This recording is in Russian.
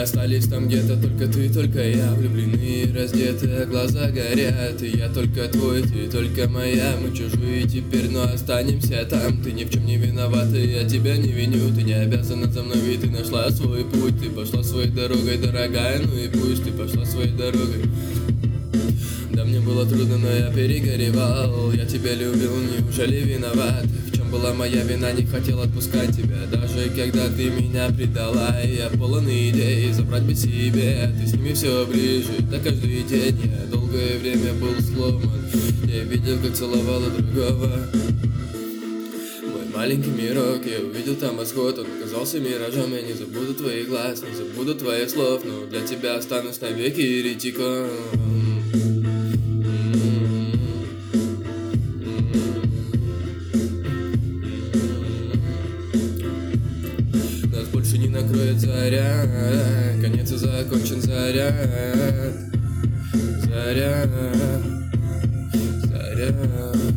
остались там где-то только ты, только я. Влюбленные, раздетые, глаза горят. И я только твой, ты только моя. Мы чужие теперь, но останемся там. Ты ни в чем не виновата, я тебя не виню. Ты не обязана за мной, ведь ты нашла свой путь. Ты пошла своей дорогой, дорогая, ну и пусть ты пошла своей дорогой. Да, мне было трудно, но я перегоревал. Я тебя любил, неужели виноват? В чем была моя вина, не хотел отпускать тебя. Даже когда ты меня предала, я полон идей забрать бы себе. Ты с ними все ближе, да каждый день. Я долгое время был сломан. Я видел, как целовала другого. Мой маленький мирок, я увидел там восход. Он оказался миражом, я не забуду твоих глаз, не забуду твоих слов. Но для тебя останусь навеки еретиком. Нас больше не накроет заря, конец и закончен заряд. Заря, заря.